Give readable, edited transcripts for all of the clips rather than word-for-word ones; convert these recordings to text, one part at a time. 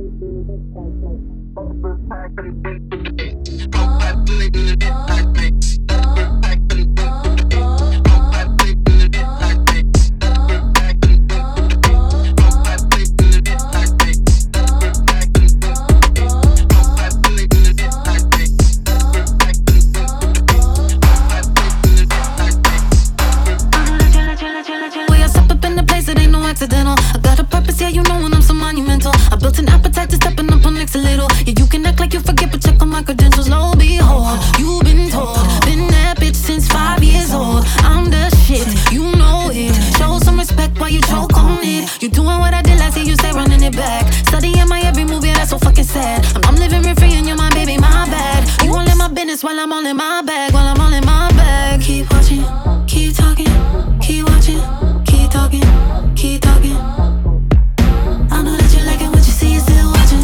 I got a purpose, yeah, you know when I'm so monumental. I built an appetite to stepping up on next a little. Yeah, you can act like you forget, but check on my credentials. Lo and behold, you've been told, been that bitch since 5 years old. I'm the shit, you know it. Show some respect while you choke on it. You doing what I did last year, you say running it back. Studying my every move, yeah, that's so fucking sad. I'm living rent free and you're my baby, my bad. You all in my business while I'm all in my bag, while I'm all in my bag. Keep watching, keep talking, keep watching, keep talking, keep talking. I know that you like it, what you see, you're still watching.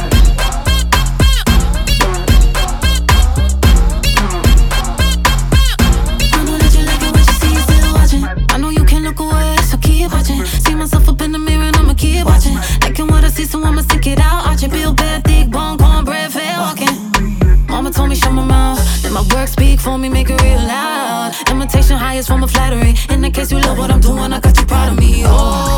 I know that you like it, what you see, you're still watching. I know you can't look away, so keep watching. See myself up in the mirror and I'ma keep watching. Liking what I see, so I'ma stick it out. Arching, build bad, thick bone, cornbread, fair walking. Mama told me shut my mouth, let my work speak for me, make it real loud. Imitation highest form of flattery. In the case you love what I'm doing, I got you proud of me. Oh,